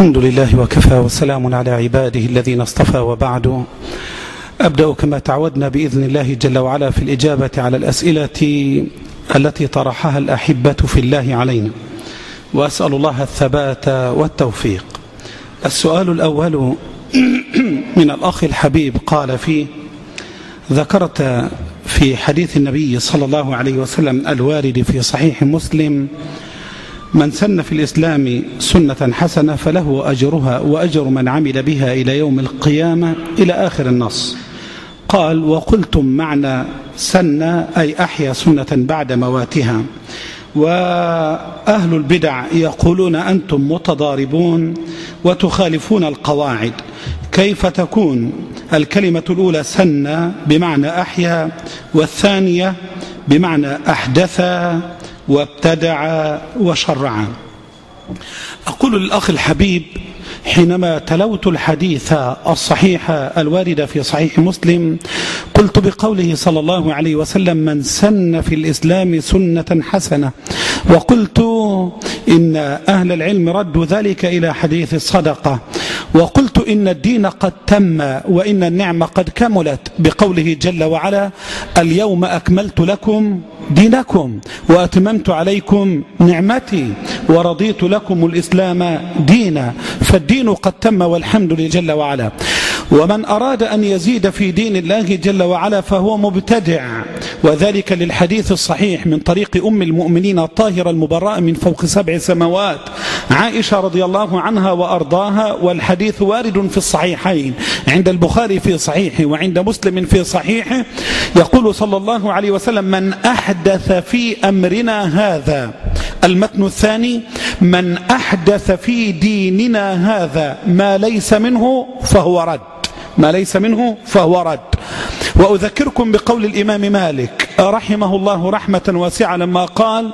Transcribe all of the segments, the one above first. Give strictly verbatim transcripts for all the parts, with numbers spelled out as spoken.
الحمد لله وكفى وسلام على عباده الذين اصطفى، وبعد. أبدأ كما تعودنا بإذن الله جل وعلا في الإجابة على الأسئلة التي طرحها الأحبة في الله علينا، وأسأل الله الثبات والتوفيق. السؤال الأول من الأخ الحبيب قال فيه: ذكرت في حديث النبي صلى الله عليه وسلم الوارد في صحيح مسلم: من سن في الإسلام سنة حسنة فله أجرها وأجر من عمل بها إلى يوم القيامة، إلى آخر النص. قال: وقلتم معنى سن أي أحيا سنة بعد مواتها، وأهل البدع يقولون أنتم متضاربون وتخالفون القواعد، كيف تكون الكلمة الأولى سن بمعنى أحيا، والثانية بمعنى أحدث وابتدع وشرع؟ أقول للأخ الحبيب: حينما تلوت الحديث الصحيح الوارد في صحيح مسلم قلت بقوله صلى الله عليه وسلم: من سن في الإسلام سنة حسنة، وقلت إن أهل العلم ردوا ذلك إلى حديث الصدقة، وقلت إن الدين قد تم وإن النعمة قد كملت بقوله جل وعلا: اليوم أكملت لكم دينكم وأتممت عليكم نعمتي ورضيت لكم الإسلام دينا، فالدين قد تم والحمد لله جل وعلا. ومن أراد أن يزيد في دين الله جل وعلا فهو مبتدع، وذلك للحديث الصحيح من طريق أم المؤمنين الطاهرة المبرأة من فوق سبع سماوات عائشة رضي الله عنها وأرضاها، والحديث وارد في الصحيحين عند البخاري في صحيحه وعند مسلم في صحيحه، يقول صلى الله عليه وسلم: من أحدث في أمرنا هذا. المتن الثاني: من أحدث في ديننا هذا ما ليس منه فهو رد، ما ليس منه فهو رد. وأذكركم بقول الإمام مالك رحمه الله رحمة واسعة لما قال: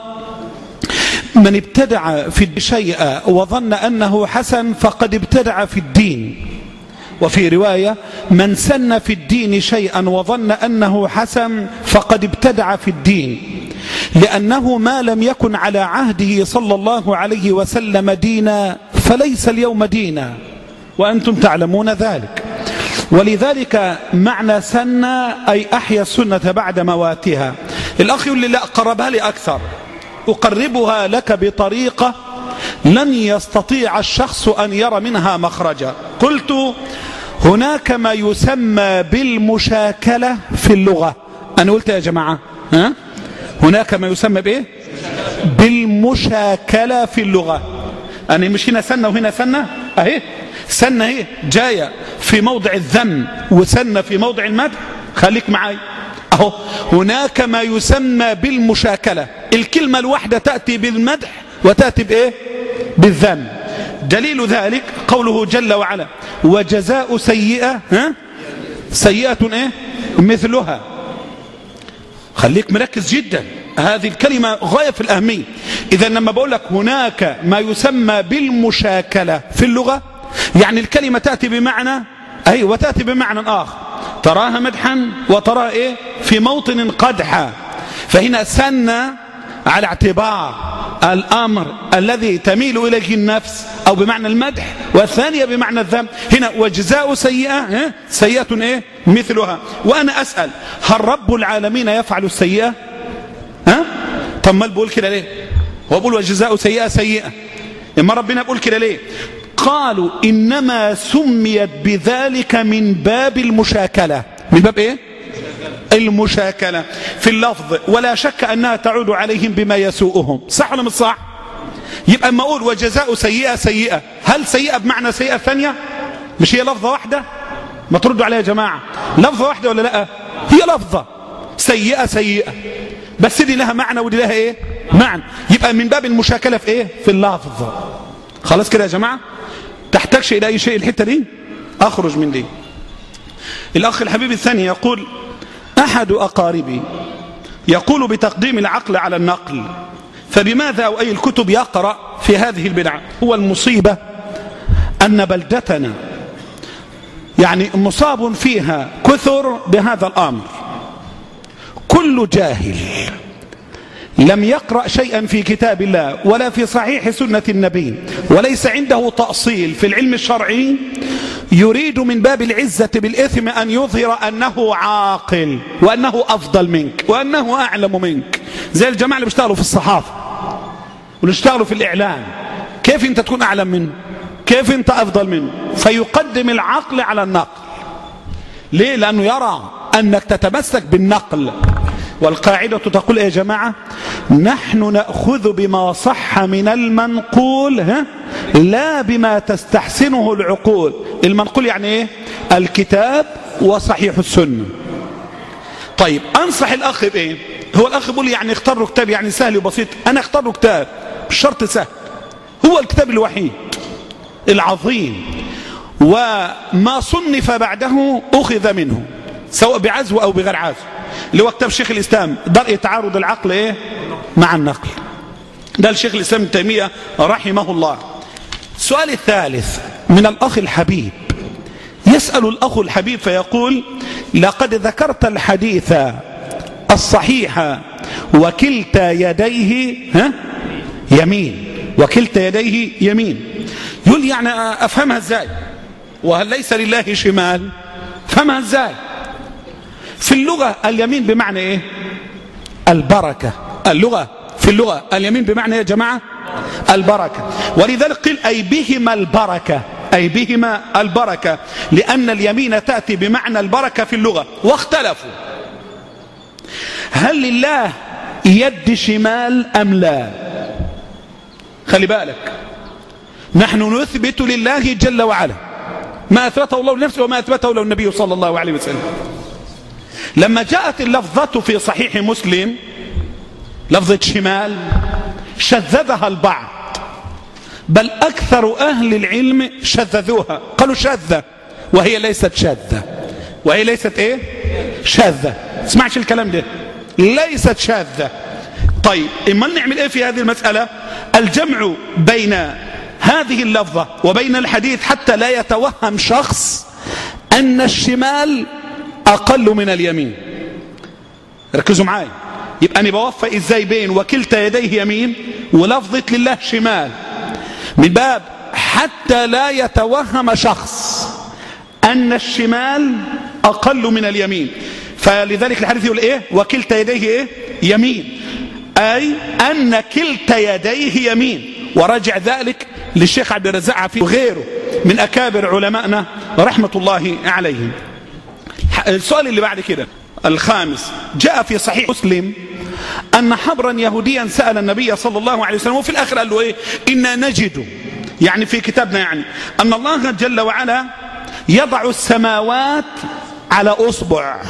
من ابتدع في الشيء وظن أنه حسن فقد ابتدع في الدين. وفي رواية: من سن في الدين شيئا وظن أنه حسن فقد ابتدع في الدين، لأنه ما لم يكن على عهده صلى الله عليه وسلم دينا فليس اليوم دينا، وأنتم تعلمون ذلك. ولذلك معنى سن أي أحيا السنة بعد مواتها. الأخ يقول لي: لا، قربها لي أكثر، أقربها لك بطريقة لن يستطيع الشخص أن يرى منها مخرجا. قلت: هناك ما يسمى بالمشاكلة في اللغة. أنا قلت يا جماعة ها؟ هناك ما يسمى بإيه؟ بالمشاكلة في اللغة. أنا مش هنا سنة وهنا سنة، أهي سنة هي جاية في موضع الذم وسنة في موضع المدح. خليك معي أهو. هناك ما يسمى بالمشاكلة، الكلمة الواحدة تأتي بالمدح وتأتي بإيه؟ بالذم. دليل ذلك قوله جل وعلا: وجزاء سيئة ها؟ سيئة إيه؟ مثلها. خليك مركز جدا، هذه الكلمة غاية في الأهمية. إذا لما بقول لك هناك ما يسمى بالمشاكلة في اللغة، يعني الكلمة تأتي بمعنى أي وتأتي بمعنى آخر، تراها مدحا وتراها إيه؟ في موطن قدحا. فهنا سن على اعتبار الأمر الذي تميل إليه النفس أو بمعنى المدح، والثانية بمعنى الذم. هنا وجزاء سيئة سيئة إيه؟ مثلها. وأنا أسأل: هل رب العالمين يفعل السيئة؟ ها؟ طب ما بقول كده ليه؟ هو بقول وجزاء سيئة سيئة، إما ربنا بقول كده ليه؟ قالوا إنما سميت بذلك من باب المشاكلة. من باب إيه؟ المشاكلة في اللفظ، ولا شك أنها تعود عليهم بما يسوءهم. صح ولا مش صح؟ يبقى اما اقول وجزاء سيئة سيئة، هل سيئة بمعنى سيئة ثانية؟ مش هي لفظة واحدة؟ ما تردوا عليها يا جماعة، لفظة واحدة ولا لا؟ هي لفظة سيئة سيئة، بس دي لها معنى ودي لها ايه؟ معنى. يبقى من باب المشاكلة في ايه؟ في اللفظ. خلاص كده يا جماعة؟ تحتاجش الى اي شيء الحتة دي؟ اخرج من دي. الاخ الحبيب الثاني يقول: احد اقاربي يقول بتقديم العقل على النقل، فبماذا أو أي الكتب يقرأ في هذه البدعة؟ هو المصيبة أن بلدتنا يعني مصاب فيها كثر بهذا الأمر. كل جاهل لم يقرأ شيئا في كتاب الله ولا في صحيح سنة النبي وليس عنده تأصيل في العلم الشرعي يريد من باب العزة بالإثم أن يظهر أنه عاقل وأنه أفضل منك وأنه أعلم منك، زي الجماعة اللي بيشتغلوا في الصحافة واللي بيشتغلوا في الإعلام. كيف أنت تكون أعلم منه؟ كيف أنت أفضل منه؟ فيقدم العقل على النقل. ليه؟ لأنه يرى أنك تتمسك بالنقل. والقاعدة تقول يا جماعة نحن نأخذ بما صح من المنقول ها؟ لا بما تستحسنه العقول. المنقول يعني ايه؟ الكتاب وصحيح السنة. طيب أنصح الأخ بإيه؟ هو الأخ بيقول يعني اختار له كتاب يعني سهل وبسيط. أنا اختار له كتاب مش شرط سهل، هو الكتاب الوحيد العظيم وما صنف بعده أخذ منه سواء بعزو أو بغير عزو، اللي هو كتاب شيخ الإسلام درء تعارض العقل إيه؟ مع النقل. ده الشيخ الإسلام ابن تيمية رحمه الله. السؤال الثالث من الأخ الحبيب، يسأل الأخ الحبيب فيقول لقد ذكرت الحديث الصحيح وكلتا يديه ها يمين، وكلتا يديه يمين. يقول يعني أفهمها ازاي؟ وهل ليس لله شمال؟ فهمها ازاي؟ في اللغة اليمين بمعنى ايه؟ البركة. اللغة في اللغة اليمين بمعنى يا جماعة البركة، ولذلك قيل أي بهما البركة، أي بهما البركة، لأن اليمين تأتي بمعنى البركة في اللغة. واختلفوا هل لله يد شمال أم لا؟ خلي بالك، نحن نثبت لله جل وعلا ما أثبته الله لنفسه وما أثبته له النبي صلى الله عليه وسلم. لما جاءت اللفظة في صحيح مسلم لفظة شمال شذذها البعض، بل أكثر أهل العلم شذذوها، قالوا شاذة وهي ليست شاذة، وهي ليست إيه؟ شاذة. اسمعش الكلام ده، ليست شاذة. طيب إما نعمل إيه في هذه المسألة؟ الجمع بين هذه اللفظة وبين الحديث حتى لا يتوهم شخص أن الشمال أقل من اليمين. ركزوا معاي، يبقى أنا بوفق إزاي بين وكلتا يديه يمين ولفظة لله شمال، من باب حتى لا يتوهم شخص أن الشمال أقل من اليمين. فلذلك الحديث يقول إيه؟ وكلتا يديه إيه؟ يمين، أي أن كلتا يديه يمين. ورجع ذلك للشيخ عبد الرزاق عفيف وغيره من أكابر علمائنا رحمة الله عليهم. السؤال اللي بعد كده الخامس، جاء في صحيح مسلم أن حبرا يهوديا سأل النبي صلى الله عليه وسلم، وفي الآخر قال له إيه؟ إنا نجد، يعني في كتابنا، يعني أن الله جل وعلا يضع السماوات على أصبع.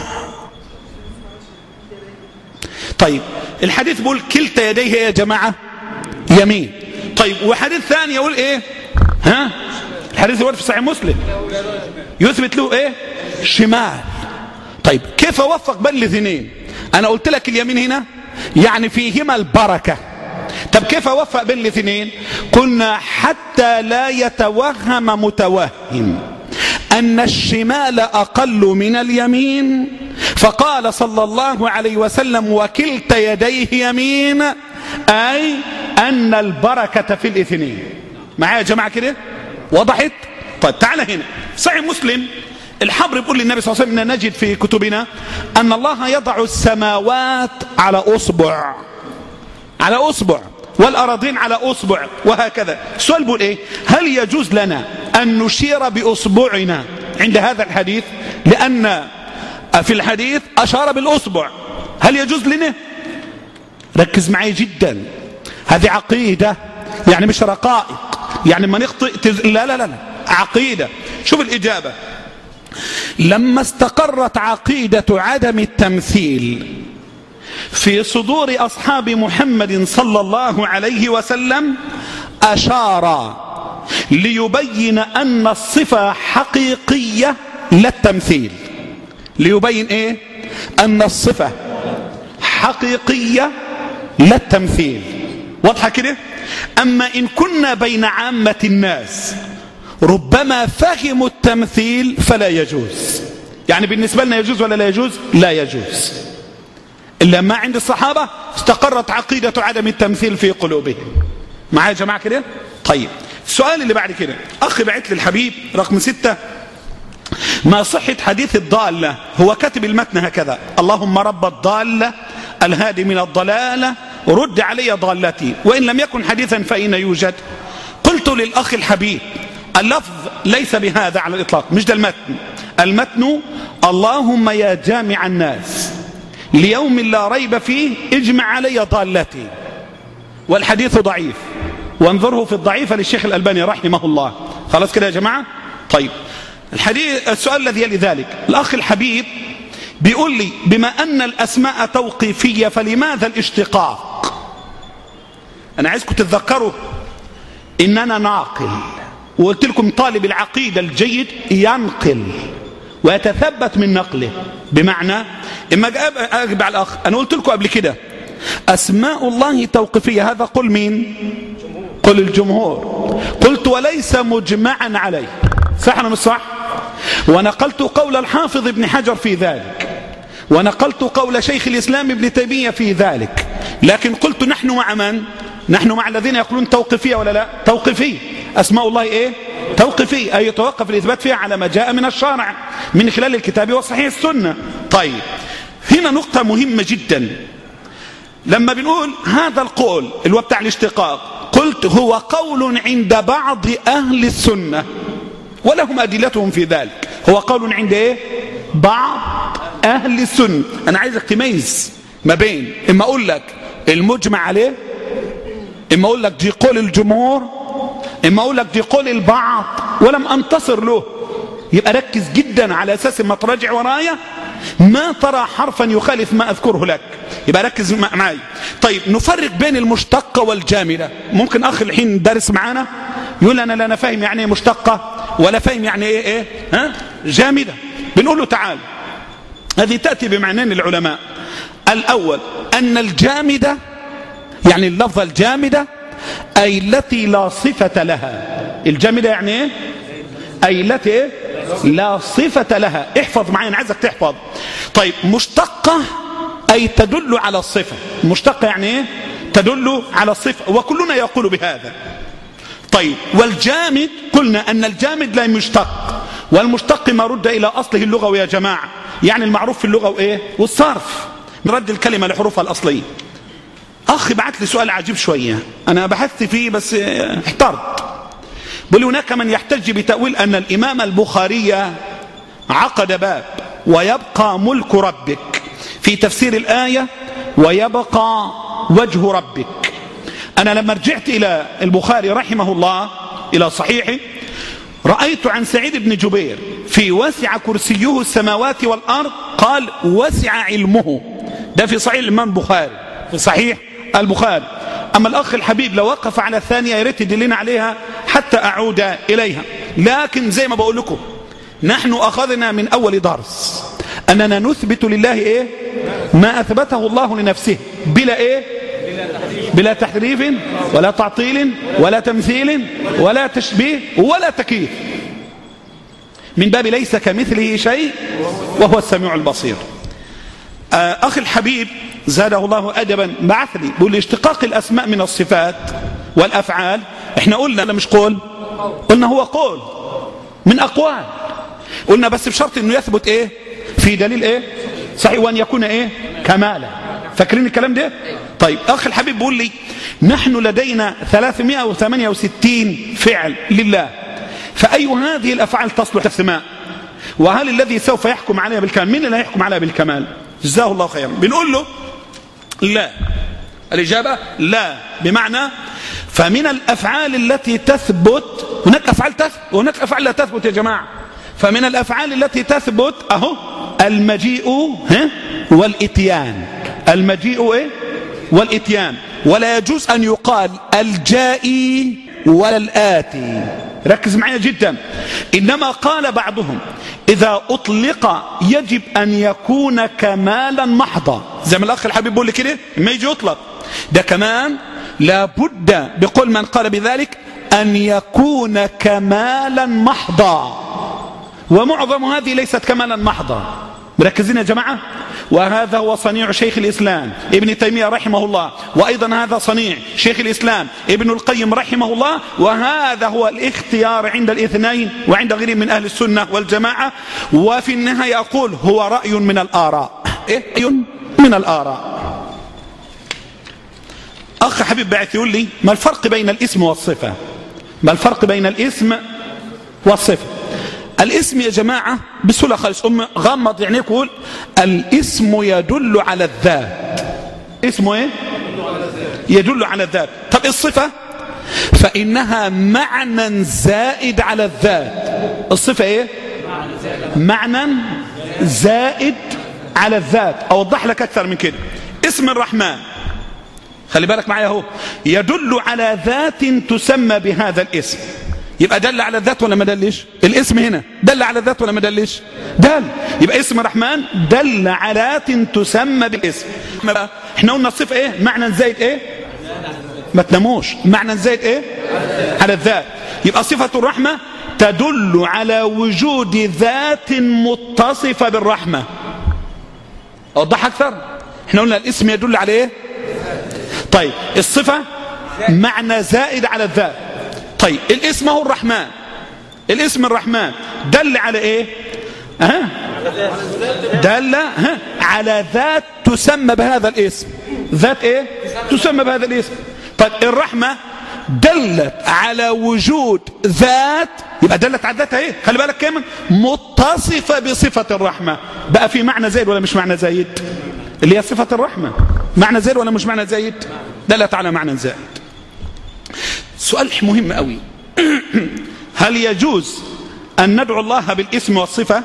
طيب الحديث بيقول كلتا يديه يا جماعة يمين. طيب وحديث ثاني يقول إيه؟ ها؟ الحديث يقول في صحيح مسلم يثبت له إيه؟ شمال. طيب كيف أوفق بين الاثنين؟ أنا قلت لك اليمين هنا يعني فيهما البركة. طب كيف أوفق بين الاثنين؟ قلنا حتى لا يتوهم متوهم أن الشمال أقل من اليمين، فقال صلى الله عليه وسلم وكلتا يديه يمين، أي أن البركة في الاثنين. معايا يا جماعة كده؟ وضحت؟ طيب تعال هنا صحيح مسلم الحبر بيقول للنبي صلى الله عليه وسلم نجد في كتبنا أن الله يضع السماوات على أصبع، على أصبع، والأراضين على أصبع، وهكذا. السؤال بيقول إيه؟ هل يجوز لنا أن نشير بأصبعنا عند هذا الحديث؟ لأن في الحديث أشار بالأصبع، هل يجوز لنا؟ ركز معي جدا، هذه عقيدة، يعني مش رقائق، يعني ما نخطئ تز... لا لا لا عقيدة. شوف الإجابة، لما استقرت عقيدة عدم التمثيل في صدور أصحاب محمد صلى الله عليه وسلم أشار ليبين أن الصفة حقيقية لا التمثيل. ليبين إيه؟ أن الصفة حقيقية لا التمثيل. واضحة كده؟ أما إن كنا بين عامة الناس ربما فهموا التمثيل فلا يجوز. يعني بالنسبة لنا يجوز ولا لا يجوز؟ لا يجوز. إلا ما عند الصحابة استقرت عقيدة عدم التمثيل في قلوبهم. معايا يا جماعة كده؟ طيب السؤال اللي بعد كده، أخي بعت لي الحبيب رقم ستة، ما صحة حديث الضالة؟ هو كاتب المتن هكذا: اللهم رب الضالة الهادي من الضلالة رد علي ضالتي، وإن لم يكن حديثا فإن يوجد. قلت للأخ الحبيب اللفظ ليس بهذا على الإطلاق، مش ده المتن. المتن اللهم يا جامع الناس ليوم لا ريب فيه اجمع علي ضالتي، والحديث ضعيف، وانظره في الضعيف للشيخ الألباني رحمه الله. خلاص كده يا جماعة؟ طيب الحديث السؤال الذي يلي ذلك، الأخ الحبيب بيقول لي بما أن الأسماء توقيفية فلماذا الاشتقاق؟ أنا عايزكم تتذكروا إن أنا ناقل، وقلت لكم طالب العقيدة الجيد ينقل ويتثبت من نقله. بمعنى إما أجب على الأخ، أنا قلت لكم قبل كده أسماء الله توقيفية، هذا قل مين؟ قل الجمهور. قلت وليس مجمعا عليه، صح ولا مش صح؟ ونقلت قول الحافظ ابن حجر في ذلك، ونقلت قول شيخ الإسلام ابن تيمية في ذلك، لكن قلت نحن مع من؟ نحن مع الذين يقولون توقيفية ولا لا؟ توقيفية. أسماء الله إيه؟ توقيفية، أي يتوقف الإثبات فيها على ما جاء من الشارع من خلال الكتاب وصحيح السنة. طيب هنا نقطة مهمة جدا، لما بنقول هذا القول اللي هو بتاع الاشتقاق، قلت هو قول عند بعض أهل السنة ولهم أدلتهم في ذلك، هو قول عند إيه؟ بعض أهل السنة. أنا عايزك تميز ما بين إما أقول لك المجمع عليه، إما أقول لك دي قول الجمهور، إما أقول لك دي قول البعض ولم أنتصر له. يبقى ركز جدا على أساس ما تراجع ورايا ما ترى حرفا يخالف ما أذكره لك، يبقى ركز معي. طيب نفرق بين المشتقة والجامدة. ممكن أخي الحين دارس معانا يقول أنا لا أنا فاهم يعني إيه مشتقة ولا فاهم يعني إيه إيه ها جامدة. بنقول له تعال، هذه تأتي بمعنيين العلماء. الأول أن الجامدة يعني اللفظة الجامدة أي التي لا صفة لها. الجامدة يعني إيه؟ أي التي إيه؟ لا صفة لها. احفظ معي، أنا عايزك تحفظ. طيب مشتقة أي تدل على الصفة. مشتقة يعني إيه؟ تدل على الصفة، وكلنا يقول بهذا. طيب والجامد قلنا أن الجامد لا يشتق، والمشتق ما رد إلى أصله اللغوي يا جماعة، يعني المعروف في اللغة وإيه؟ والصرف، نرد الكلمة لحروفها الأصلية. أخي بعت لي سؤال عجيب شوية، أنا بحثت فيه بس احترت. بل هناك من يحتج بتأويل أن الإمام البخاري عقد باب ويبقى ملك ربك في تفسير الآية ويبقى وجه ربك. أنا لما رجعت إلى البخاري رحمه الله إلى صحيحه، رأيت عن سعيد بن جبير في وسع كرسيه السماوات والأرض قال وسع علمه. ده في صحيح الإمام البخاري، في صحيح البخاري. أما الأخ الحبيب لو وقف على الثانية يريد يدلنا عليها حتى أعود إليها. لكن زي ما بقول لكم نحن أخذنا من أول درس أننا نثبت لله إيه؟ ما أثبته الله لنفسه بلا إيه؟ بلا تحريف ولا تعطيل ولا تمثيل ولا تشبيه ولا تكييف، من باب ليس كمثله شيء وهو السميع البصير. أخي الحبيب زاده الله أدبا بعث لي بيقول لي اشتقاق الأسماء من الصفات والأفعال. احنا قلنا لا مش قول، قلنا هو قول من أقوال، قلنا بس بشرط انه يثبت ايه في دليل ايه صحيح، وان يكون ايه كمالا. فاكرين الكلام ده؟ طيب أخي الحبيب بيقول لي نحن لدينا ثلاثمائة وثمانية وستين فعل لله، فأي هذه الأفعال تصلح السماء؟ وهل الذي سوف يحكم عليها بالكمال؟ مين اللي هيحكم عليها بالكمال؟ جزاه الله خيرا. بنقول له لا، الإجابة لا، بمعنى فمن الأفعال التي تثبت، هناك أفعال تثبت وهناك أفعال لا تثبت يا جماعة. فمن الأفعال التي تثبت أهو المجيء ها والإتيان، المجيء إيه والإتيان. ولا يجوز أن يقال الجائي ولا الآتي، ركز معي جدا. إنما قال بعضهم إذا أطلق يجب أن يكون كمالا محضا، زي ما الأخ الحبيب بيقول لي كده ما يجي يطلق ده كمان لابد بقول من قال بذلك أن يكون كمالا محضا، ومعظم هذه ليست كمالا محضا. مركزين يا جماعة؟ وهذا هو صنيع شيخ الإسلام ابن تيمية رحمه الله، وأيضا هذا صنيع شيخ الإسلام ابن القيم رحمه الله، وهذا هو الاختيار عند الاثنين وعند غيرهم من أهل السنة والجماعة. وفي النهاية أقول هو رأي من الآراء، إيه؟ رأي من الآراء. أخ حبيب بعث يقول لي ما الفرق بين الاسم والصفة؟ ما الفرق بين الاسم والصفة؟ الاسم يا جماعة بسهولة خالص، أم غمض يعني يقول الاسم يدل على الذات. اسمه ايه؟ يدل على الذات. طب الصفة فإنها معنى زائد على الذات. الصفة ايه؟ معنى زائد على الذات. أوضح لك أكثر من كده. اسم الرحمن خلي بالك معايا اهو، يدل على ذات تسمى بهذا الاسم. يبقى دل على الذات ولا ما دلش؟ الاسم هنا دل على الذات ولا ما دلش؟ دل. يبقى اسم الرحمن دل على ذات تسمى بالاسم. احنا قلنا الصفه ايه؟ معنى زائد ايه؟ ما تناموش. معنى زائد ايه؟ على الذات. يبقى صفه الرحمه تدل على وجود ذات متصفه بالرحمه. اوضح اكثر. احنا قلنا الاسم يدل على ايه؟ طيب الصفه معنى زائد على الذات. طيب الاسم هو الرحمن، الاسم الرحمن دل على ايه؟ ها؟ دل ها؟ على ذات تسمى بهذا الاسم. ذات ايه؟ تسمى بهذا الاسم. طيب الرحمة دلت على وجود ذات، يبقى دلت على ذاتها ايه؟ خلي بالك كمان متصفة بصفة الرحمة. بقى في معنى زائد ولا مش معنى زائد؟ اللي هي صفة الرحمة معنى زائد ولا مش معنى زائد؟ دلت على معنى زائد. سؤال مهم قوي. هل يجوز أن ندعو الله بالاسم والصفة؟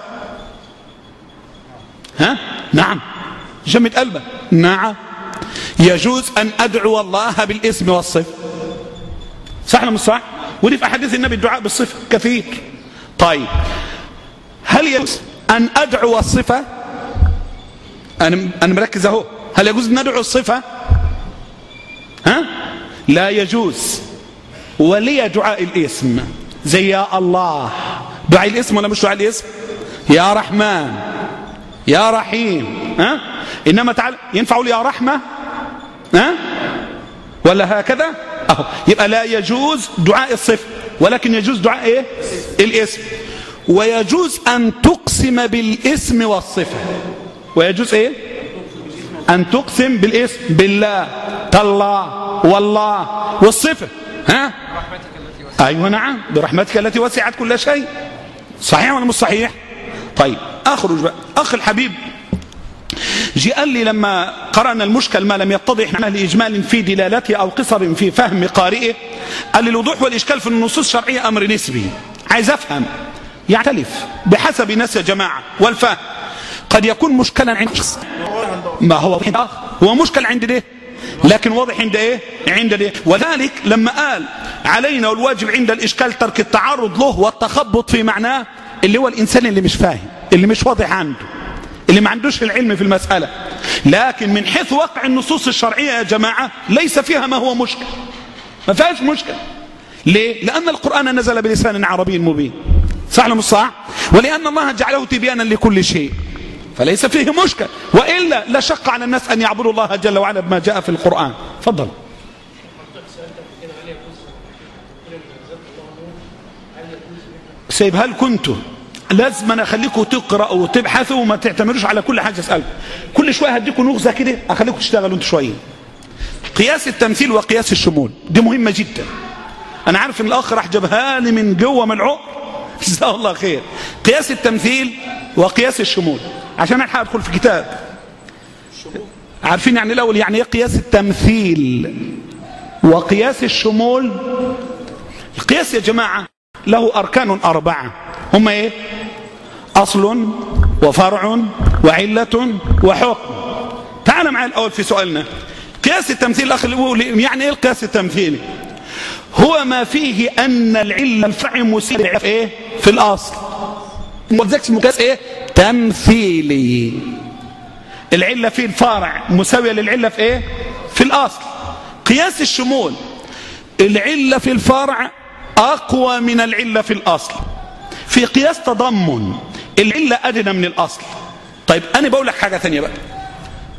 ها؟ نعم. جمد قلبك. نعم يجوز أن أدعو الله بالاسم والصفة. صح ولا مش صح؟ ودي في أحاديث النبي الدعاء بالصفة كثير. طيب هل يجوز أن أدعو الصفة؟ أنا أنا مركز أهو. هل يجوز أن ندعو الصفة؟ ها؟ لا يجوز. ولي دعاء الاسم زي يا الله، دعاء الاسم ولا مش دعاء الاسم؟ يا رحمن يا رحيم. ها؟ إنما تعالى ينفع لي يا رحمة؟ ها؟ ولا هكذا؟ أهو. يبقى لا يجوز دعاء الصفة، ولكن يجوز دعاء ايه؟ الاسم. ويجوز أن تقسم بالاسم والصفة. ويجوز ايه؟ أن تقسم بالاسم، بالله تالله والله والصفة. ها؟ أيوة نعم، برحمتك التي وسعت كل شيء. صحيح ولا مش صحيح؟ طيب أخرج بقى. أخ الحبيب جي قال لي لما قرأنا المشكل ما لم يتضح معناه لإجمال في دلالته أو قصر في فهم قارئه، قال لي الوضوح والإشكال في النصوص الشرعية أمر نسبي. عايز أفهم، يختلف بحسب ناس يا جماعة والفهم. قد يكون مشكلا عند شخص، ما هو هو مشكل عند ده، لكن واضح عند ايه؟ عند ده. وذلك لما قال علينا والواجب عند الإشكال ترك التعرض له والتخبط في معناه، اللي هو الإنسان اللي مش فاهم، اللي مش واضح عنده، اللي ما عندوش العلم في المسألة. لكن من حيث واقع النصوص الشرعية يا جماعة ليس فيها ما هو مشكل، ما فيهاش مشكل. ليه؟ لأن القرآن نزل بلسان عربي مبين. صح ولا مش صح؟ ولأن الله جعله تبيانا لكل شيء، فليس فيه مشكل. وإلا لا شق على الناس أن يعبدوا الله جل وعلا بما جاء في القرآن. تفضل. سيب هل كنتوا لازم انا اخليكم تقرأوا وتبحثوا وما تعتمدوش على كل حاجة اسألكم. كل شوية هديكم نغزة كده اخليكم تشتغلوا انتوا شوية. قياس التمثيل وقياس الشمول دي مهمة جدا. انا عارف ان الاخ راح جابها لي من جوه من العقر، جزاه الله خير. قياس التمثيل وقياس الشمول عشان الحق ادخل في كتاب. عارفين يعني الاول يعني ايه قياس التمثيل وقياس الشمول؟ القياس يا جماعة له أركان أربعة، هم إيه؟ أصل وفرع وعلة وحكم. تعال معي الأول في سؤالنا. قياس التمثيل الأخ الأول يعني إيه القياس التمثيلي؟ هو ما فيه أن العلة الفرع مساوي في إيه؟ في الأصل. مقياس مقياس إيه؟ تمثيلي. العلة في الفرع مساوية للعلة في إيه؟ في الأصل. قياس الشمول العلة في الفرع أقوى من العلة في الأصل. في قياس تضمن العلة أدنى من الأصل. طيب أنا بقول لك حاجة ثانية بقى.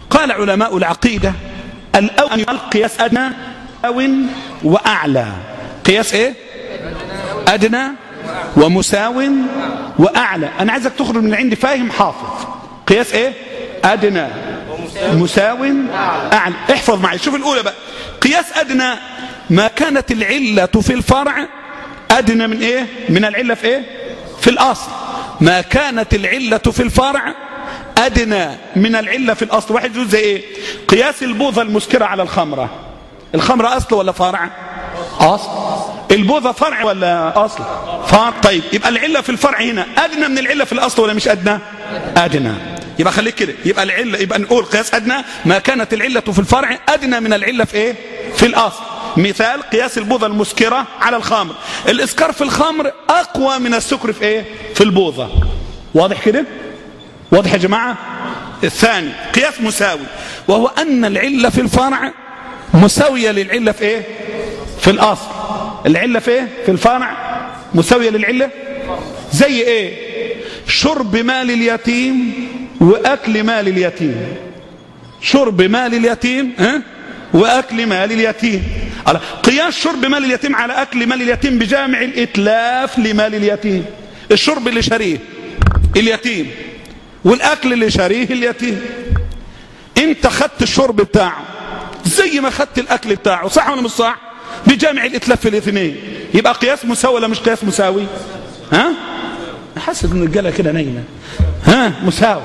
قال علماء العقيدة الأول أن يقال قياس أدنى أو وأعلى. قياس إيه؟ أدنى ومساو وأعلى. أنا عايزك تخرج من عندي فاهم حافظ. قياس إيه؟ أدنى مساو أعلى. احفظ معي. شوف الأولى بقى. قياس أدنى ما كانت العلة في الفرع أدنى من إيه؟ من العلة في إيه؟ في الأصل. ما كانت العلة في الفرع أدنى من العلة في الأصل. واحد يقول زي إيه؟ قياس البوظة المسكرة على الخمرة. الخمرة أصل ولا فرع؟ أصل. البوظة فرع ولا أصل؟ فرع. طيب يبقى العلة في الفرع هنا أدنى من العلة في الأصل ولا مش أدنى؟ أدنى. يبقى خليك كده. يبقى العلة، يبقى نقول قياس أدنى ما كانت العلة في الفرع أدنى من العلة في إيه؟ في الأصل. مثال قياس البوظة المسكرة على الخمر. الإسكار في الخمر أقوى من السكر في إيه؟ في البوظة. واضح كده؟ واضح يا جماعة؟ الثاني قياس مساوي، وهو أن العلة في الفرع مساوية للعلة في إيه؟ في الأصل. العلة في إيه؟ في الفرع مساوية للعلة. زي إيه؟ شرب مال اليتيم وأكل مال اليتيم. شرب مال اليتيم ها؟ وأكل مال اليتيم. قياس شرب مال اليتيم على أكل مال اليتيم بجامع الإتلاف لمال اليتيم. الشرب اللي شريه اليتيم والأكل اللي شريه اليتيم. انت خدت الشرب بتاعه زي ما خدت الأكل بتاعه، صح ولا مش صح؟ بجامع الإتلاف في الاثنين. يبقى قياس مساوي ولا مش قياس مساوي؟ ها؟ حاسس ان الرجاله كده نايمه. ها؟ مساوي.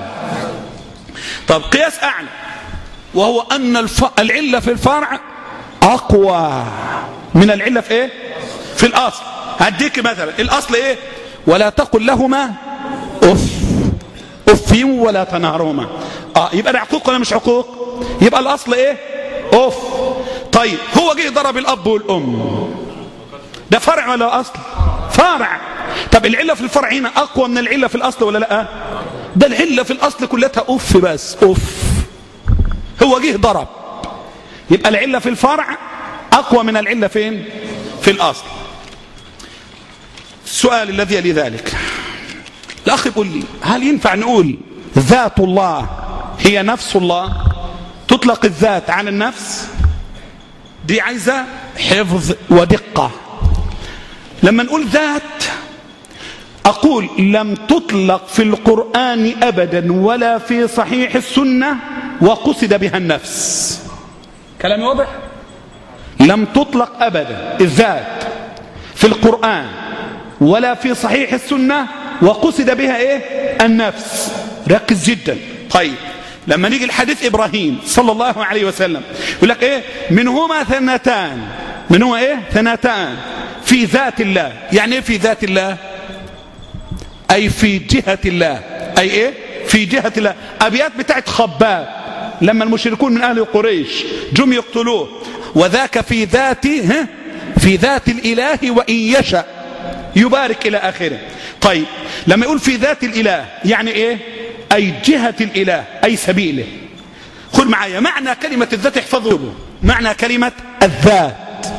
طب قياس أعلى، وهو أن الف... العلة في الفرع أقوى من العلة في إيه؟ في الأصل. هديك مثلا الأصل إيه؟ ولا تقل لهما أف أف ولا تنهرهما. آه يبقى ده عقوق ولا مش عقوق؟ يبقى الأصل إيه؟ أف. طيب هو جه ضرب الأب والأم، ده فرع ولا أصل؟ فرع. طب العلة في الفرع هنا أقوى من العلة في الأصل ولا لا؟ ده العلة في الأصل كلها أف بس أف. هو جه ضرب، يبقى العلة في الفرع أقوى من العلة فين؟ في الأصل. السؤال الذي يلي ذلك، الأخ يقول لي هل ينفع نقول ذات الله هي نفس الله؟ تطلق الذات عن النفس؟ دي عايزة حفظ ودقة. لما نقول ذات أقول لم تطلق في القرآن أبدا ولا في صحيح السنة وقصد بها النفس. كلامي واضح؟ لم تطلق أبدا الذات في القرآن ولا في صحيح السنة وقصد بها إيه؟ النفس. ركز جدا. طيب لما نيجي الحديث إبراهيم صلى الله عليه وسلم يقول لك إيه؟ منهما ثنتان. منهما إيه؟ ثنتان في ذات الله. يعني إيه في ذات الله؟ أي في جهة الله. أي إيه؟ في جهة الله. أبيات بتاعت خباب لما المشركون من أهل قريش جم يقتلوه، وذاك في ذاته في ذات الإله وإن يشأ يبارك إلى آخره. طيب لما يقول في ذات الإله يعني إيه؟ أي جهة الإله أي سبيله. خذ معايا معنى كلمة الذات، احفظوا معنى كلمة الذات.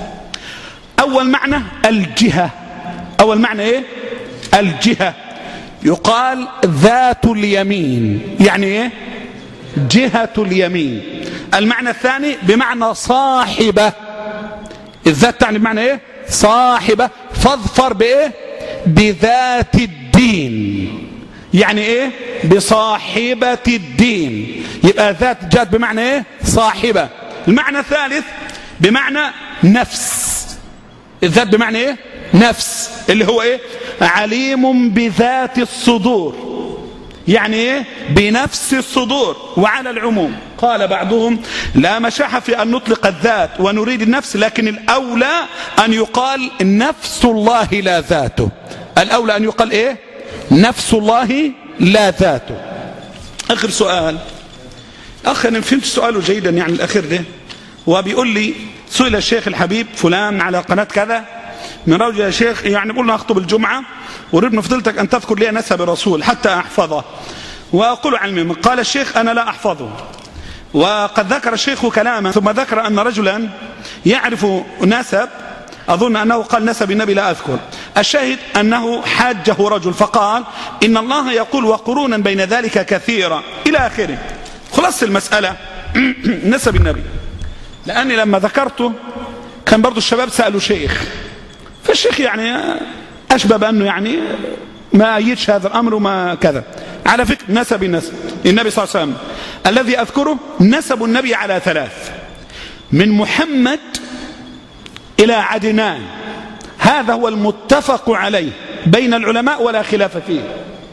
أول معنى الجهة. أول معنى إيه؟ الجهة. يقال ذات اليمين، يعني إيه؟ جهة اليمين. المعنى الثاني بمعنى صاحبة. الذات تعني بمعنى إيه؟ صاحبة. فاظفر بإيه؟ بذات الدين. يعني إيه؟ بصاحبة الدين. يبقى ذات جات بمعنى إيه؟ صاحبة. المعنى الثالث بمعنى نفس. الذات بمعنى إيه؟ نفس، اللي هو إيه؟ عليم بذات الصدور. يعني إيه؟ بنفس الصدور. وعلى العموم قال بعضهم لا مشاحة في أن نطلق الذات ونريد النفس، لكن الأولى أن يقال نفس الله لا ذاته. الأولى أن يقال إيه؟ نفس الله لا ذاته. آخر سؤال. أخي أنا فهمت سؤاله جيدا يعني الأخير ده، وبيقول لي سئل الشيخ الحبيب فلان على قناة كذا من رجل يا شيخ يعني قلنا أخطب الجمعة وأريد من فضلتك أن تذكر لي نسب الرسول حتى أحفظه وأقول علمي. قال الشيخ أنا لا أحفظه. وقد ذكر الشيخ كلاما ثم ذكر أن رجلا يعرف نسب، أظن أنه قال نسب النبي لا أذكر. الشاهد أنه حاجه رجل فقال إن الله يقول وقرونا بين ذلك كثيرا إلى آخره. خلاص المسألة نسب النبي، لأني لما ذكرته كان برضو الشباب سألوا شيخ، فالشيخ يعني أشبه بأنه يعني ما أيدش هذا الأمر وما كذا. على فكرة نسب النسب النبي صلى الله عليه وسلم الذي أذكره نسب النبي على ثلاث: من محمد إلى عدنان، هذا هو المتفق عليه بين العلماء ولا خلاف فيه.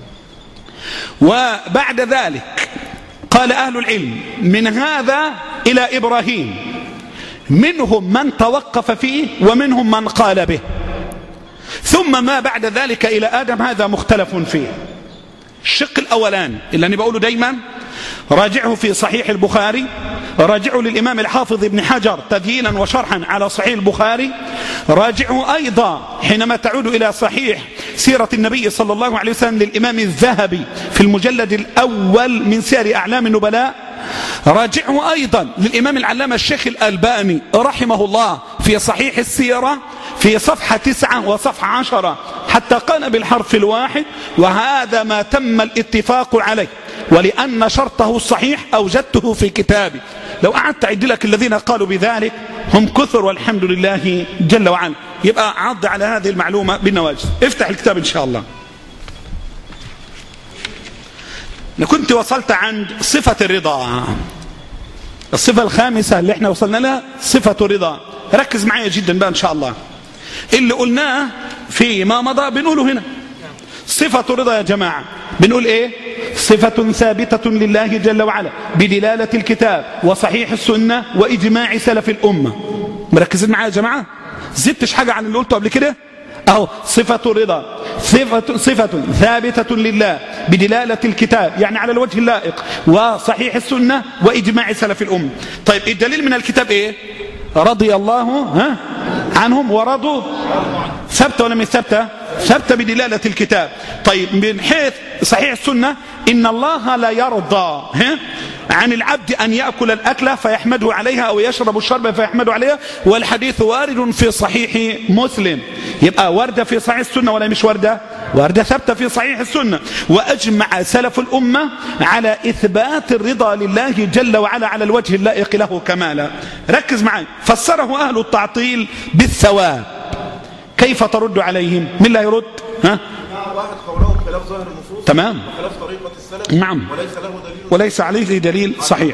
وبعد ذلك قال أهل العلم من هذا إلى إبراهيم، منهم من توقف فيه ومنهم من قال به، ثم ما بعد ذلك إلى آدم هذا مختلف فيه. الشق الأولان اللي أنا بقوله دايما راجعه في صحيح البخاري، راجعه للإمام الحافظ ابن حجر تديينا وشرحا على صحيح البخاري، راجعه أيضا حينما تعود إلى صحيح سيرة النبي صلى الله عليه وسلم للإمام الذهبي في المجلد الأول من سير أعلام النبلاء، راجعه أيضا للإمام العلامة الشيخ الألباني رحمه الله في صحيح السيرة في صفحة تسعة وصفحة عشرة حتى قال بالحرف الواحد، وهذا ما تم الاتفاق عليه، ولأن شرطه الصحيح أوجدته في كتابي. لو قعدت أعد لك الذين قالوا بذلك هم كثر والحمد لله جل وعلا. يبقى عض على هذه المعلومة بالنواجذ. افتح الكتاب إن شاء الله. أنا كنت وصلت عند صفة الرضا، الصفة الخامسة اللي احنا وصلنا لها صفة الرضا. ركز معايا جدا بقى إن شاء الله. اللي قلناه في ما مضى بنقوله هنا. صفة الرضا يا جماعة بنقول ايه؟ صفة ثابتة لله جل وعلا بدلالة الكتاب وصحيح السنة وإجماع سلف الأمة. مركزين معايا يا جماعة؟ زدتش حاجة عن اللي قلته قبل كده؟ أهو صفة الرضا صفة, صفة ثابتة لله بدلالة الكتاب يعني على الوجه اللائق وصحيح السنة وإجماع سلف الأمة. طيب الدليل من الكتاب ايه؟ رضي الله ها عنهم ورضوا، ثبت ولا مش ثبت؟ ثبت بدلالة الكتاب. طيب من حيث صحيح السنة إن الله لا يرضى ها عن العبد أن يأكل الأكلة فيحمده عليها أو يشرب الشرب فيحمده عليها، والحديث وارد في صحيح مسلم. يبقى وردة في صحيح السنة ولا مش وردة؟ وردة ثبت في صحيح السنة. وأجمع سلف الأمة على إثبات الرضا لله جل وعلا على الوجه اللائق له كمالا. ركز معي. فسره أهل التعطيل بالثواب. كيف ترد عليهم؟ من لا يرد؟ ها؟ واحد قولهم خلاف ظاهر النصوص تمام وخلاف طريقة السلف نعم وليس له دليل وليس عليه دليل صحيح.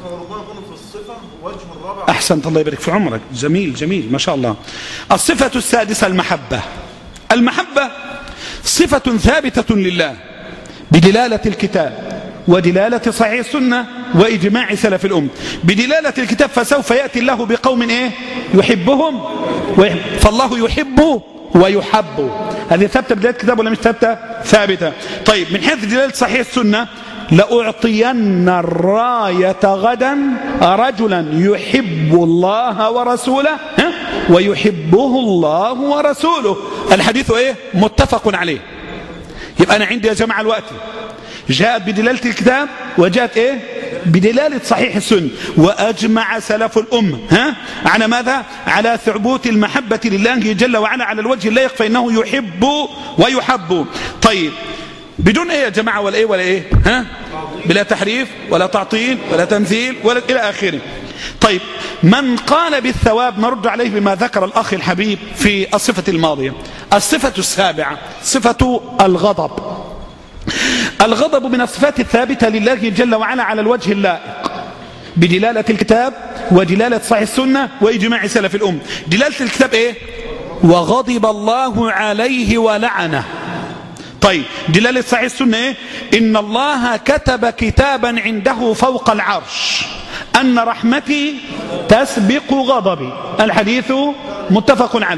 أحسنت الله يبارك في عمرك. جميل جميل ما شاء الله. الصفة السادسة المحبة. المحبة صفة ثابتة لله بدلالة الكتاب ودلالة صحيح السنة وإجماع سلف الأمة. بدلالة الكتاب فسوف يأتي الله بقوم إيه؟ يحبهم ويحب. فالله يحبه ويحب. هذه ثابتة بدلالة الكتاب ولا مش ثابتة؟ ثابتة. طيب من حيث دلالة صحيح السنة لأعطين الراية غدا رجلا يحب الله ورسوله ها؟ ويحبه الله ورسوله. الحديث ايه؟ متفق عليه. يبقى أنا عندي يا جماعة الوقت جاءت بدلالة الكتاب وجاءت ايه؟ بدلالة صحيح السنة. وأجمع سلف الأمة ها؟ على ماذا؟ على ثبوت المحبة لله جل وعلا على الوجه اللائق، فإنه يحب ويحب. طيب بدون ايه يا جماعة ولا ايه ولا ايه ها؟ بلا تحريف ولا تعطيل ولا تمثيل ولا الى اخره. طيب من قال بالثواب نرد عليه بما ذكر الاخ الحبيب في الصفة الماضية. الصفة السابعة صفة الغضب. الغضب من الصفات الثابتة لله جل وعلا على الوجه اللائق بدلالة الكتاب ودلالة صحيح السنة وإجماع سلف الأمة. دلالة الكتاب ايه؟ وغضب الله عليه ولعنه. طيب دلالة صحيح السنة ايه؟ إن الله كتب كتابا عنده فوق العرش أن رحمتي تسبق غضبي. الحديث متفق عليه.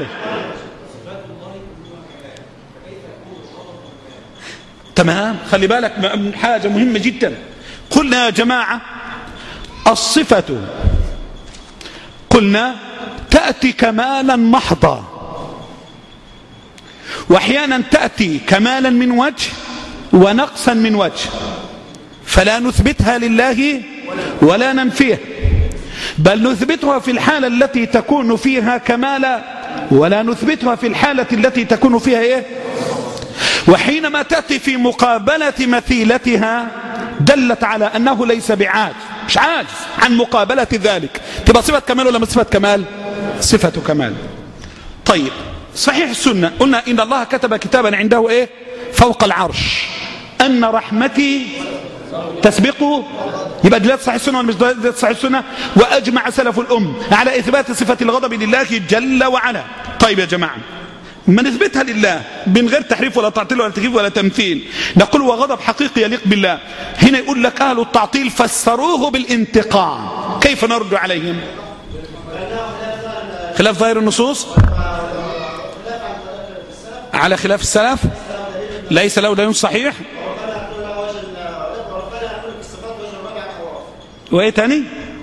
تمام. خلي بالك من حاجة مهمة جدا. قلنا يا جماعة الصفة قلنا تأتي كمالا محضا، واحيانا تأتي كمالا من وجه ونقصا من وجه، فلا نثبتها لله ولا ننفيها، بل نثبتها في الحالة التي تكون فيها كمالا ولا نثبتها في الحالة التي تكون فيها ايه؟ وحينما تأتي في مقابلة مثيلتها دلت على أنه ليس بعاجز مش عاجز عن مقابلة ذلك، تبقى صفة كمال ولا مش صفة كمال؟ صفة كمال. طيب صحيح السنة قلنا إن الله كتب كتابا عنده إيه فوق العرش أن رحمتي تسبقه، يبقى دلالة صحيح السنة ولا مش دلالة صحيح السنة؟ وأجمع سلف الأم على إثبات صفة الغضب لله جل وعلا. طيب يا جماعة ما نثبتها لله من غير تحريف ولا تعطيل ولا تكييف ولا تمثيل، نقول وغضب حقيقي يليق بالله. هنا يقول لك أهل التعطيل فسروه بالانتقام، كيف نرد عليهم؟ خلاف ظاهر النصوص على خلاف السلف، ليس له دليل صحيح. وايه تاني؟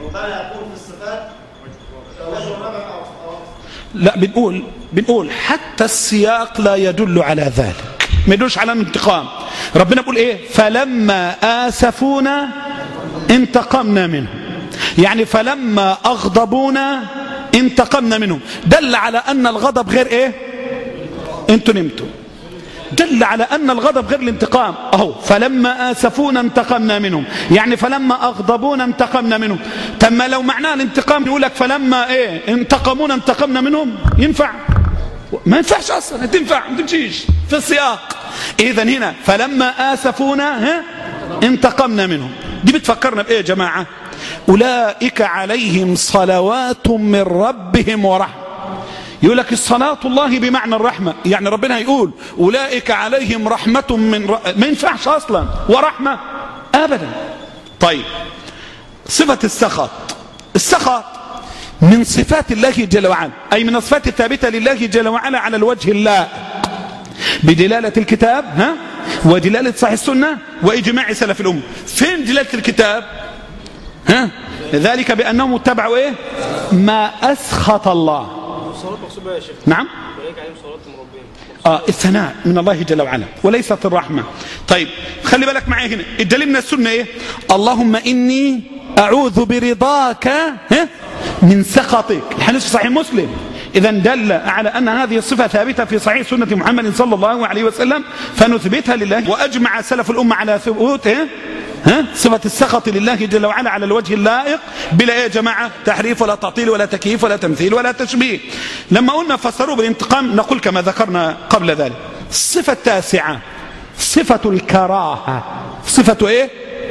لا بنقول بنقول حتى السياق لا يدل على ذلك، ما يدلش على الانتقام. ربنا بيقول ايه؟ فلما آسفونا انتقمنا منهم، يعني فلما أغضبونا انتقمنا منهم. دل على أن الغضب غير ايه؟ انتوا نمتوا. دل على أن الغضب غير الانتقام. أهو فلما آسفونا انتقمنا منهم، يعني فلما أغضبونا انتقمنا منهم. تم لو معناه الانتقام يقول لك فلما ايه انتقمونا انتقمنا منهم، ينفع؟ ما ينفعش أصلا، تنفع ما تمشيش في السياق. إذا هنا فلما آسفونا ها انتقمنا منهم، دي بتفكرنا بإيه يا جماعة؟ أولئك عليهم صلوات من ربهم ورحمة. يقول لك الصلاة الله بمعنى الرحمة، يعني ربنا يقول أولئك عليهم رحمة من ر... ما ينفعش أصلا ورحمة أبدا. طيب صفة السخط، السخط من صفات الله جل وعلا، أي من الصفات الثابتة لله جل وعلا على الوجه الله بدلالة الكتاب ها ودلالة صحيح السنة وإجماع سلف الأمة. فين دلالة الكتاب؟ ها ذلك بأنهم اتبعوا إيه؟ ما أسخط الله. نعم آه الثناء من الله جل وعلا وليست الرحمة. طيب خلي بالك معي هنا الدليل من السنة إيه؟ اللهم إني أعوذ برضاك ها من سخطك، الحديث في صحيح مسلم. إذا دل على أن هذه الصفة ثابتة في صحيح سنة محمد صلى الله عليه وسلم فنثبتها لله. وأجمع سلف الأمة على ثبوت ها صفة السخط لله جل وعلا على الوجه اللائق بلا ايه يا جماعة تحريف ولا تعطيل ولا تكييف ولا تمثيل ولا تشبيه. لما قلنا فسروه بالانتقام نقول كما ذكرنا قبل ذلك. الصفة التاسعة صفة الكراهة. صفة ايه؟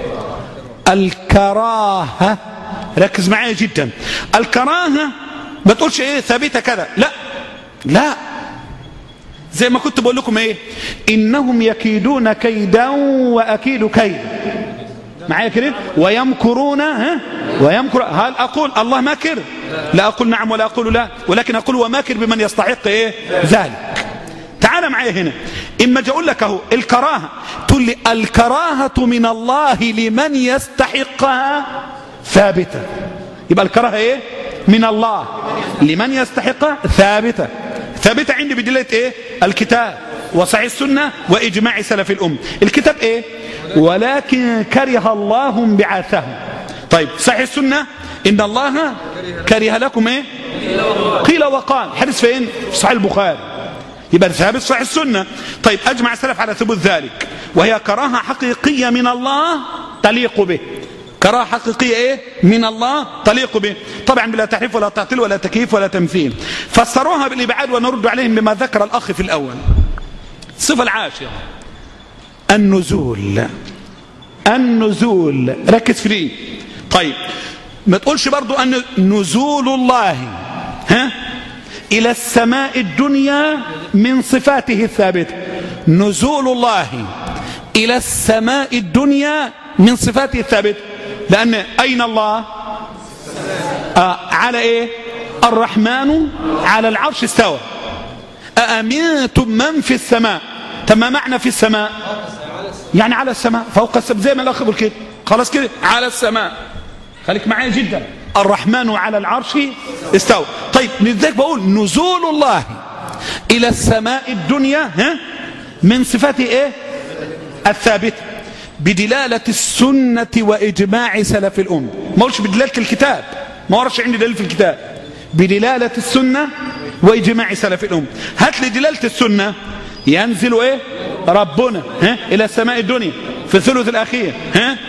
الكراهة. ركز معايا جدا. الكراهة ما تقولش ايه ثابتة كذا، لا لا، زي ما كنت بقول لكم ايه انهم يكيدون كيدا واكيد كيدا. معايا كده؟ ويمكرون ها ويمكر. هل اقول الله ماكر؟ لا اقول نعم ولا اقول لا، ولكن اقول وماكر بمن يستحق ايه ذلك. تعال معايا هنا، اما اجي اقول لك اهو الكراهه تقول لي الكراهه من الله لمن يستحقها ثابته، يبقى الكراهه ايه؟ من الله لمن يستحقها ثابته. ثابته عندي بدلالة ايه؟ الكتاب وصحيح السنه واجماع سلف الامه. الكتاب ايه؟ ولكن كره الله انبعاثهم. طيب صحيح السنه ان الله كره لكم ايه؟ قيل وقال. حديث فين؟ في صحيح البخاري، يبقى ثابت صحيح السنه. طيب اجمع السلف على ثبوت ذلك، وهي كراهه حقيقيه من الله تليق به. كراهه حقيقيه ايه؟ من الله تليق به، طبعا بلا تحريف ولا تعطيل ولا تكييف ولا تمثيل. فسروها بالابعاد ونرد عليهم بما ذكر الاخ في الاول. الصفه العاشره النزول. النزول ركز فيه. طيب ما تقولش برضو ان نزول الله ها الى السماء الدنيا من صفاته الثابته. نزول الله الى السماء الدنيا من صفاته الثابته، لان اين الله؟ آه على ايه؟ الرحمن على العرش استوى. أأمنتم من في السماء؟ تم معنى في السماء يعني على السماء فوق السماء، زي ما الاخ بيقول كده خلاص كده على السماء. خليك معايا جدا. الرحمن على العرش استوى. طيب لذلك بقول نزول الله الى السماء الدنيا ها من صفاته ايه؟ الثابته بدلاله السنه واجماع سلف الامه. ما اقولش بدلاله الكتاب، ما ورش عندي دليل في الكتاب، بدلاله السنه واجماع سلف الامه. هات لي دلاله السنه. ينزل ايه؟ ربنا ها الى السماء الدنيا في الثلث الاخير ها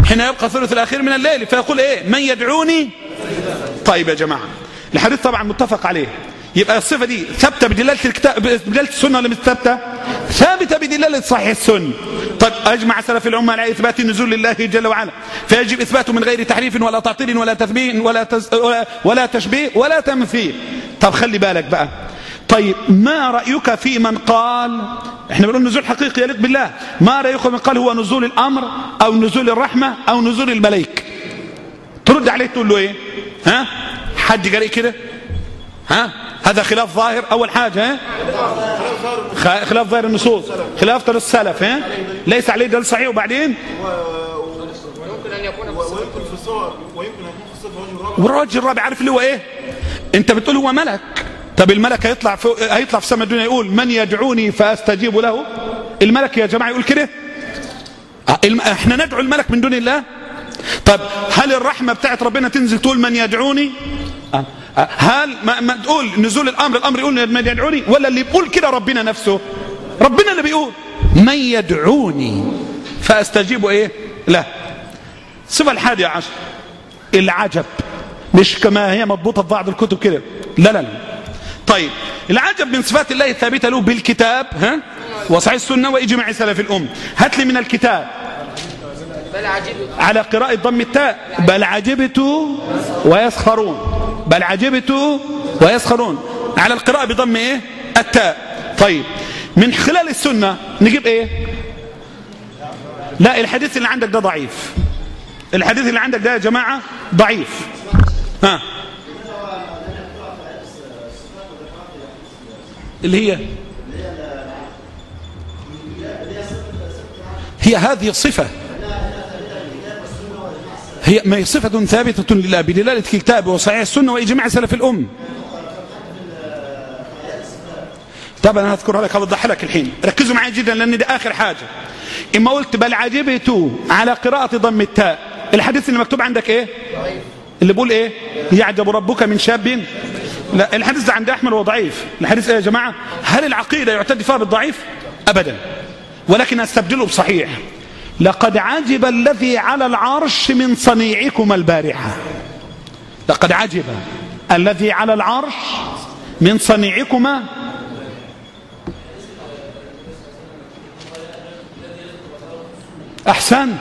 حين يبقى الثلث الأخير من الليل فيقول إيه؟ من يدعوني. طيب يا جماعة، الحديث طبعا متفق عليه، يبقى الصفة دي ثابتة بدلالة الكتاب بدلالة السنة ولا مش ثابتة؟ ثابتة بدلالة صحيح السنة. طيب أجمع سلف الأمة على إثبات النزول لله جل وعلا، فيجب إثباته من غير تحريف ولا تعطيل ولا تثبيت ولا تز... ولا تشبيه ولا تمثيل. طب خلي بالك بقى، طيب ما رأيك في من قال، احنا بنقول نزول حقيقي يليق بالله، ما رأيك من قال هو نزول الأمر أو نزول الرحمة أو نزول الملائكة؟ ترد عليه تقول له ايه؟ ها؟ حد قريء كده؟ ها؟ هذا خلاف ظاهر أول حاجة، ها؟ خلاف ظاهر النصوص، خلاف طريق السلف، ها؟ ليس عليه دليل صحيح. وبعدين ويمكن أن يكون ويمكن في الصور ويمكن أن يكون في الصفة وجه الرابع. والوجه الرابع عارف اللي هو ايه؟ انت بتقول هو ملك، طب الملك هيطلع في هيطلع في سماء الدنيا يقول من يدعوني فاستجيب له؟ الملك يا جماعه يقول كده؟ احنا ندعو الملك من دون الله؟ طب هل الرحمه بتاعت ربنا تنزل تقول من يدعوني؟ هل ما, ما تقول نزول الامر الامر يقول من يدعوني؟ ولا اللي بيقول كده ربنا نفسه؟ ربنا اللي بيقول من يدعوني فاستجيب ايه لا. الصفه الحادية عشر العجب، مش كما هي مضبوطه في بعض الكتب كده، لا لا لا. طيب العجب من صفات الله الثابته له بالكتاب، ها، وصحيح السنه واجماع سلف الامه. هات لي من الكتاب بل عجبت على قراءه ضم التاء بل عجبت ويسخرون، بل عجبت ويسخرون على القراءه بضم ايه التاء. طيب من خلال السنه نجيب ايه؟ لا الحديث اللي عندك ده ضعيف، الحديث اللي عندك ده يا جماعه ضعيف. ها اللي هي هي هذه الصفة، هي ما هي صفة ثابتة لله بدلالة الكتاب وصحيح السنة وإجماع سلف الأم. طبعا أنا هذكرها لك، هوضح لك الحين، ركزوا معي جدا لأن ده آخر حاجة. إما قلت بل عجبت على قراءة ضم التاء، الحديث اللي مكتوب عندك إيه؟ اللي بقول إيه؟ يعجب ربك من شاب. لا الحديث ده عند أحمد هو ضعيف. الحديث إيه يا جماعة؟ هل العقيدة يعتد فيها بالضعيف؟ أبدا، ولكن أستبدله بصحيح. لقد عجب الذي على العرش من صنيعكم البارحة، لقد عجب الذي على العرش من صنيعكما. أحسنت.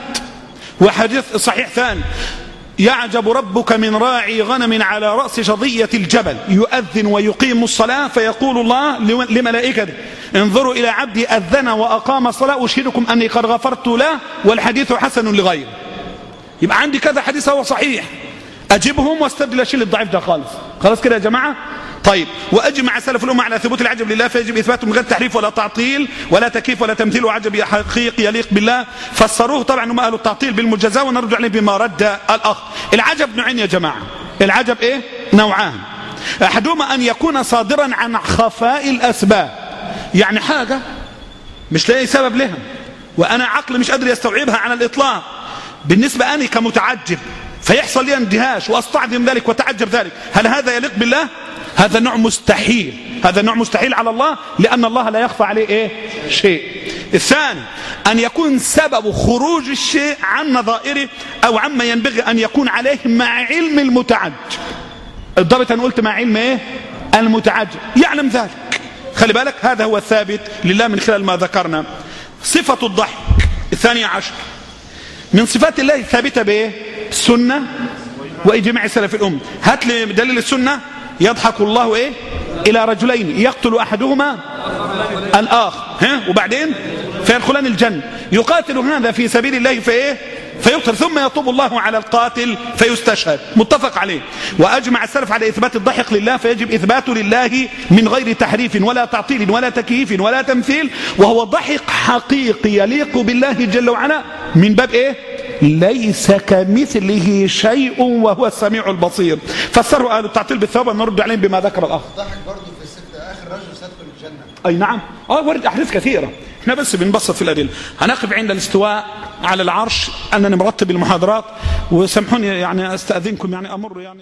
وحديث صحيح ثاني يعجب ربك من راعي غنم على رأس شظية الجبل يؤذن ويقيم الصلاة فيقول الله لملائكته انظروا إلى عبدي أذن وأقام الصلاة أشهدكم أني قد غفرت له والحديث حسن لغيره. يبقى عندي كذا حديث هو صحيح، أجيبهم واستبدل أشيل الضعيف ده خالص. خلاص كده يا جماعة؟ طيب وأجمع سلف الأمة على ثبوت العجب لله، فيجب إثباته من غير تحريف ولا تعطيل ولا تكييف ولا تمثيل، وعجب حقيقي يليق بالله. فسروه طبعا هم أهل التعطيل بالمجازاة ونرد عليه بما رد الأخ. العجب نوعين يا جماعة، العجب إيه؟ نوعان. أحدهما أن يكون صادرا عن خفاء الأسباب، يعني حاجة مش لاقي سبب لها وأنا عقل مش قادر يستوعبها على الإطلاق، بالنسبة أني كمتعجب فيحصل لي اندهاش واستعظم ذلك وتعجب ذلك. هل هذا يليق بالله؟ هذا نوع مستحيل، هذا نوع مستحيل على الله، لأن الله لا يخفى عليه إيه؟ شيء. الثاني أن يكون سبب خروج الشيء عن نظائره أو عما ينبغي أن يكون عليه مع علم المتعجب. الضابط أنا قلت مع علم إيه؟ المتعجب يعلم ذلك. خلي بالك هذا هو الثابت لله من خلال ما ذكرنا. صفة الضحك الثانية عشر من صفات الله الثابتة بإيه؟ السنة وإجماع سلف الأمة. هات لي دليل السنة. يضحك الله إيه؟ إلى رجلين يقتل أحدهما الآخر، ها؟ وبعدين فيدخلان الجنة، يقاتل هذا في سبيل الله فإيه؟ فيقتل ثم يطوب الله على القاتل فيستشهد. متفق عليه. وأجمع السلف على إثبات الضحك لله، فيجب إثباته لله من غير تحريف ولا تعطيل ولا تكييف ولا تمثيل، وهو ضحك حقيقي يليق بالله جل وعلا من باب إيه؟ ليس كمثله شيء وهو السميع البصير. فسروا أهل التعطيل بالثواب ونرد عليهم بما ذكر الأخ. ضحك برضه في الست آخر رجل سيدخل الجنة. أي نعم، اه ورد أحاديث كثيرة، احنا بس بنبسط في الأدلة. هنقف عند الاستواء على العرش، أنني مرتب المحاضرات، وسامحوني يعني أستأذنكم يعني أمر يعني